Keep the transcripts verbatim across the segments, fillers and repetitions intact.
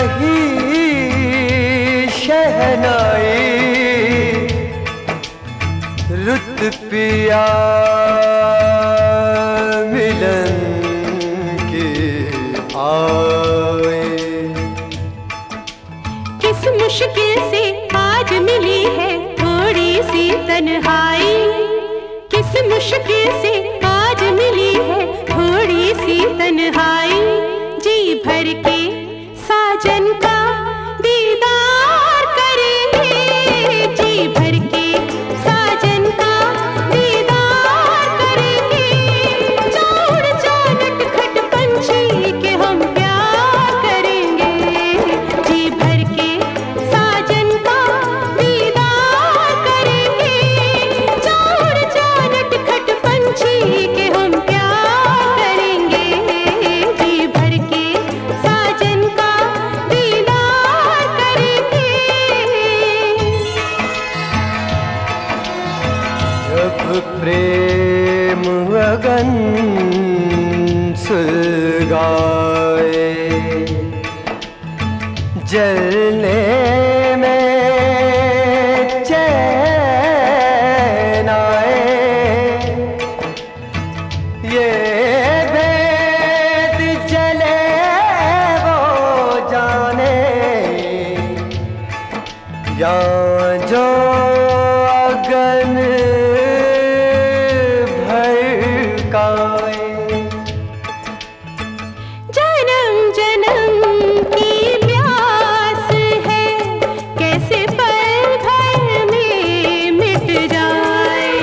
कही शहनाई रुत पिया मिलन की आए। किस मुश्किल से आज मिली है थोड़ी सी तन्हाई, किस मुश्किल से आज मिली है थोड़ी सी तन्हाई। जी भर के साजन का दीदार करेंगे, जी भर के साजन का दीदार करेंगे। चौड़ चौखट खट पंछी के हम प्यार करेंगे, जी भर के साजन का दीदार करेंगे। चौड़ चौखट खट पंछी के हम प्यार करेंगे, जी भर के साजन का दीदार करेंगे। जब प्रेम अगन सुलगाए जलने में चैन आए। ये भेद जले वो जाने या जो अगन भड़काए। जन्म जन्म की प्यास है कैसे पल भर में मिट जाए।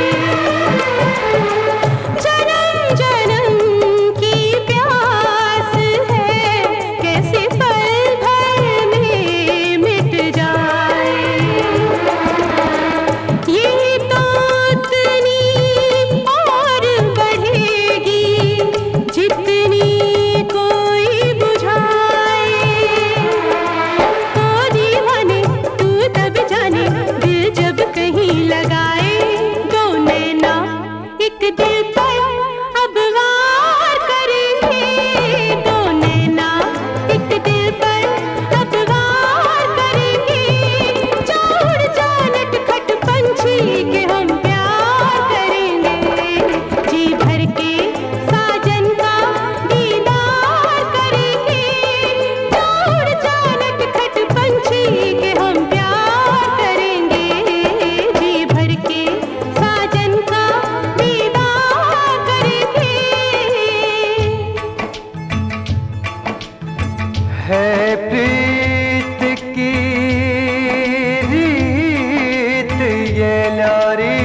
जन्म जन्म की प्यास है कैसे पल भर में मिट जाए। ये तो उतनी और बढ़ेगी जितनी कोई बुझाए। ओ दीवाने तू तब जाने दिल जब कहीं लगाए। दो नैना एक दिल पर अब वार करेंगे, दो नैना एक दिल पर अब वार करेंगे। चौड़ चौखट खट पंछी के हम प्यार करेंगे, जी भर के साजन का दीदार करेंगे। चौड़ चौखट खट पंछी के हम प्यार करेंगे, जी भर के साजन का दीदार करेंगे। है प्रीत की रीत ये नारी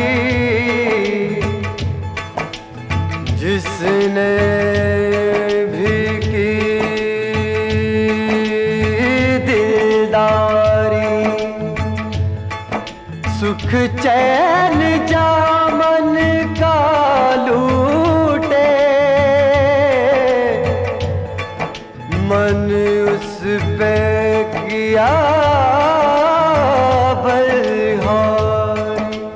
जिसने भी की दिलदारी। सुख चैन जामन का लूटे मन उस पे किया बलहारी।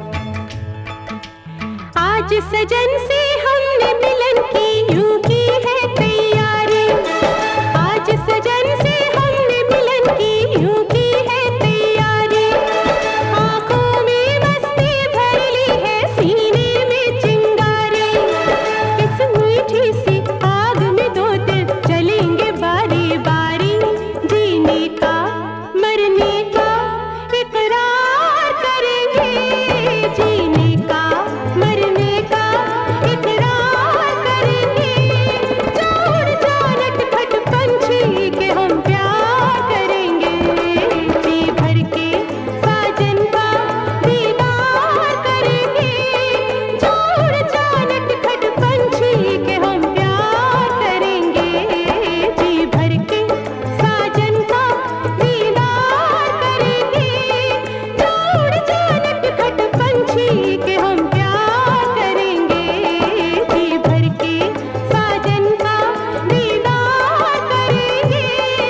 आज सजन से हमने मिलन की यूं की है तैयारी। आज सजन से हमने मिलन की यूं की है तैयारी। आंखों में मस्ती भर ली है सीने में चिंगारी। इस मीठी सी आग में दो दिल चलेंगे बारी बारी। जीने का मरने का इकरार करेंगे, जीने का मरने का इकरार करेंगे। चौड़ चौखट खट पंछी के हम प्यार करेंगे, जी भर के साजन का दीदार करेंगे। चौड़ चौखट खट पंछी के हम प्यार करेंगे, जी भर के साजन का दीदार करेंगे। चौड़ चौखट खट पंछी के हम प्यार करेंगे, जी भर के साजन का दीदार करेंगे।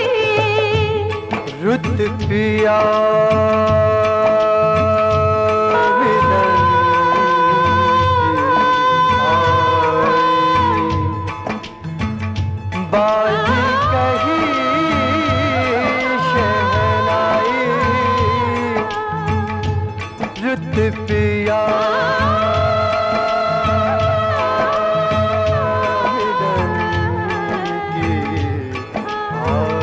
रुत पिया मिलन की आए। बाजी कही पिया मिलन की आए।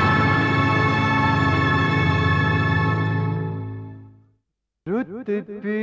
रुत पिया